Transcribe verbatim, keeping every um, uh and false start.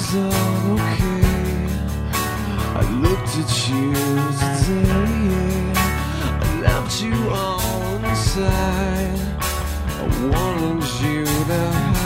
was all okay. I looked at you today. I left you all inside. I wanted you to